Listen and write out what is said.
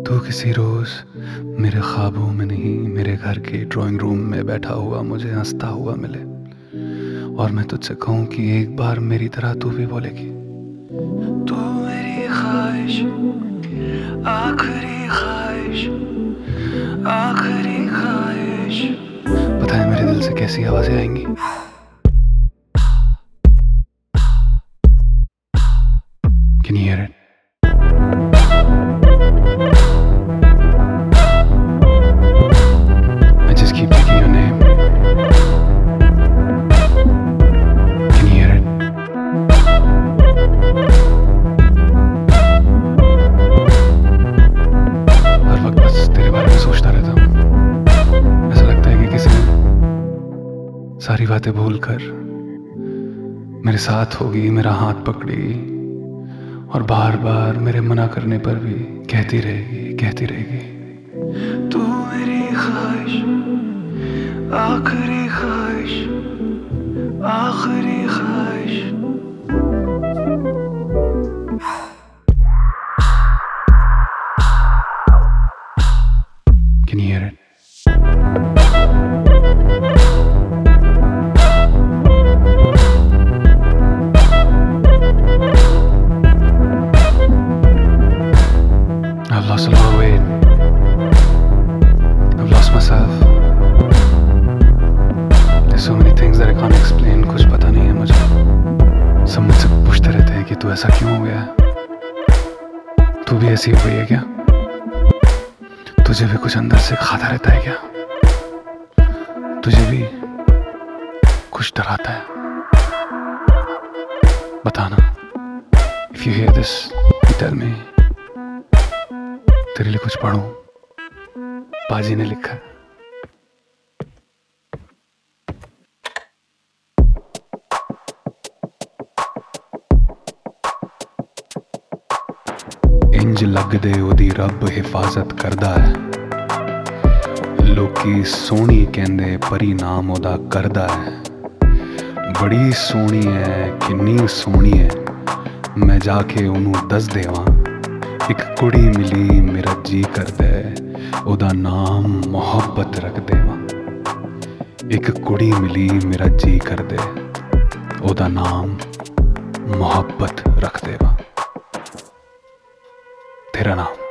तू किसी रोज मेरे ख्वाबों में नहीं, मेरे घर के ड्राइंग रूम में बैठा हुआ मुझे हंसता हुआ मिले और मैं तुझसे कहूँ कि एक बार मेरी तरह तू भी बोलेगी। तू मेरी ख्वाहिश, आखिरी ख्वाहिश, आखिरी ख्वाहिश। पता है मेरे दिल से कैसी आवाजें आएंगी? Can you hear it? I just keep taking your name. Can you hear it? हर वक्त बस तेरे बारे में सोचता रहता हूँ। ऐसा लगता है कि किसी ने सारी बातें भूल कर मेरे साथ होगी, मेरा हाथ पकड़ी और बार बार मेरे मना करने पर भी कहती रहेगी तू मेरी ख्वाहिश, आखिरी ख्वाहिश, आखिरी ख्वाहिश। Can you hear it? I've lost a lot of weight. I've lost myself. There's so many things that I can't explain. कुछ पता नहीं है मुझे। सब मुझसे पूछते रहते हैं कि तू ऐसा क्यों हो गया है? तू भी ऐसी हो गई है क्या? तुझे भी कुछ अंदर से खाता रहता है क्या? तुझे भी कुछ डराता है? बताना। If you hear this, you tell me. तेरे लिए कुछ पढ़ूं, बाजी ने लिखा। इंज लगदे ओदी रब हिफाजत करदा है, लोकी सोहनी कहंदे परिणाम ओदा करदा है। बड़ी सोहनी है, किन्नी सोहनी है, मैं जाके ओनू दस देवां। एक कुड़ी मिली मेरा जी करदा है, ओदा नाम मोहब्बत रख देवां। एक कुड़ी मिली मेरा जी करदा है, ओदा नाम मोहब्बत रख देवां। तेरा नाम